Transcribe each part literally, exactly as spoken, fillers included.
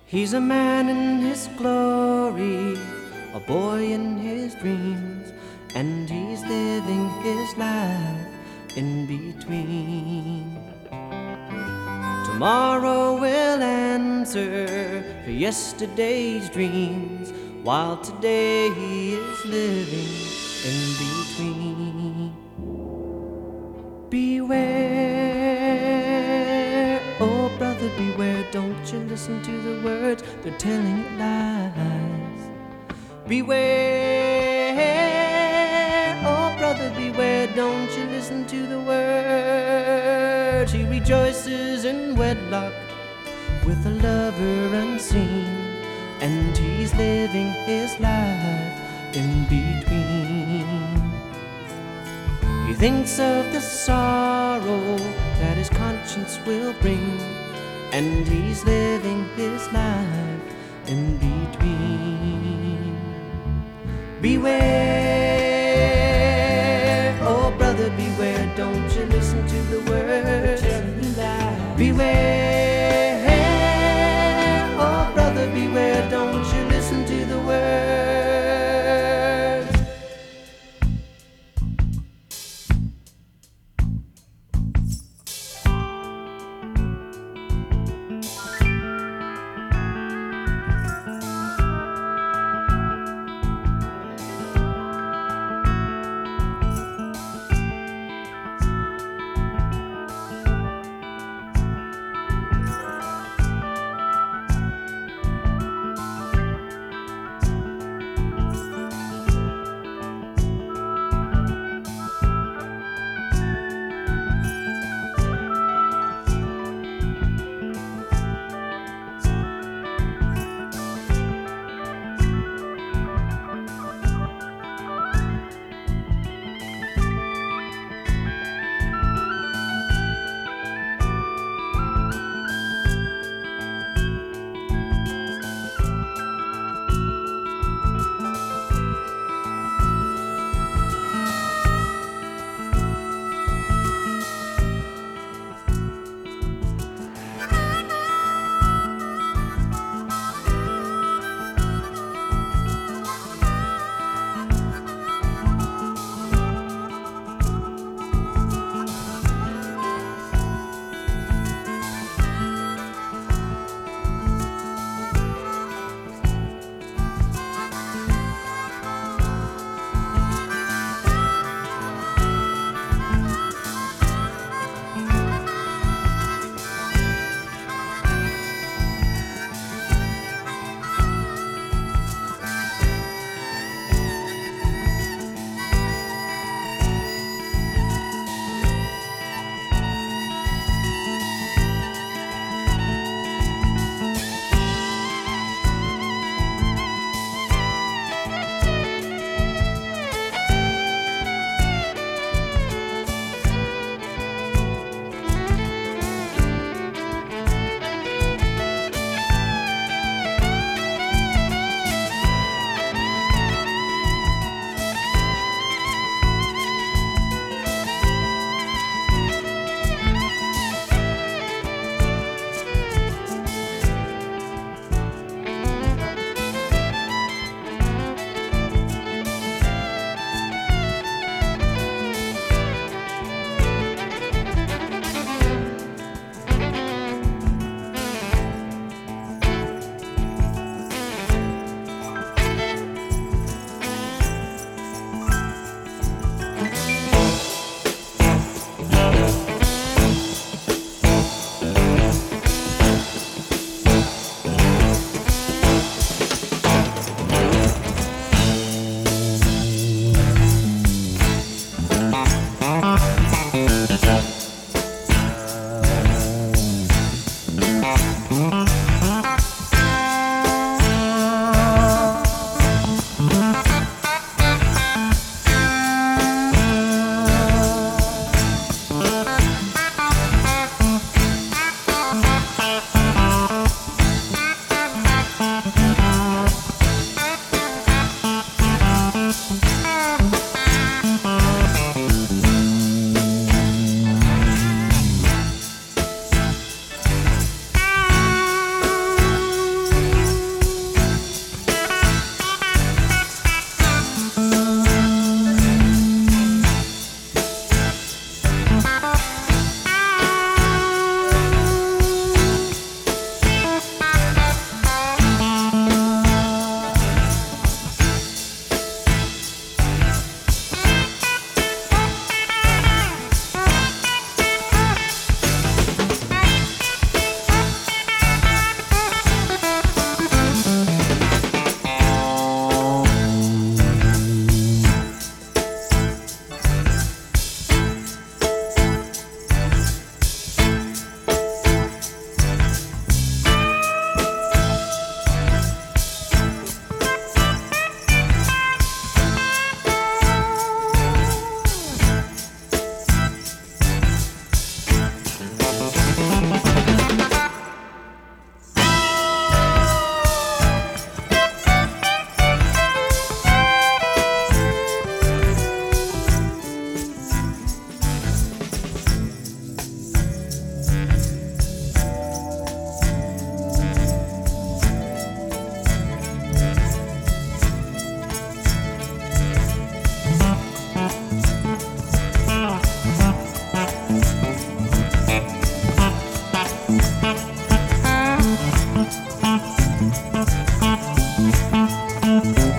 He's a man in his glory, a boy in his dreams, and he's living his life in between. Tomorrow will answer for yesterday's dreams, while today he is living in between. Beware, oh brother, beware, don't you listen to the words, they're telling lies. Beware, oh brother, beware, don't you listen to the words. He rejoices in wedlock with a lover unseen, and he's living his life in between. He thinks of the sorrow that his conscience will bring, and he's living his life in between. Beware, oh brother, beware, don't you listen to the words. Beware, oh brother, beware, don't you listen to the words.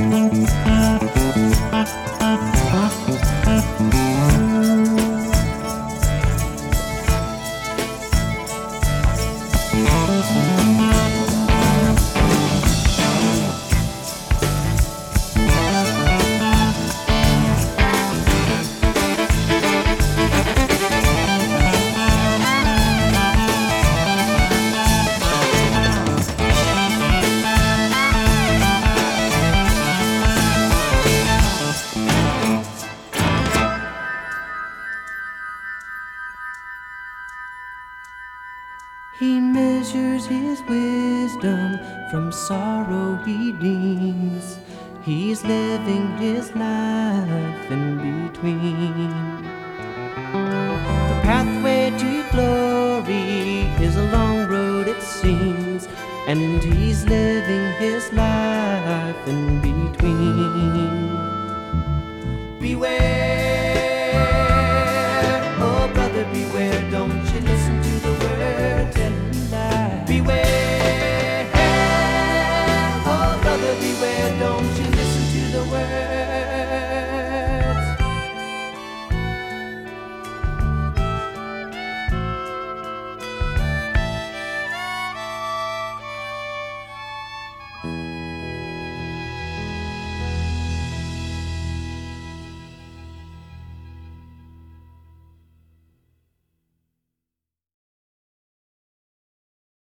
He measures his wisdom, from sorrow he deems. He's living his life in between.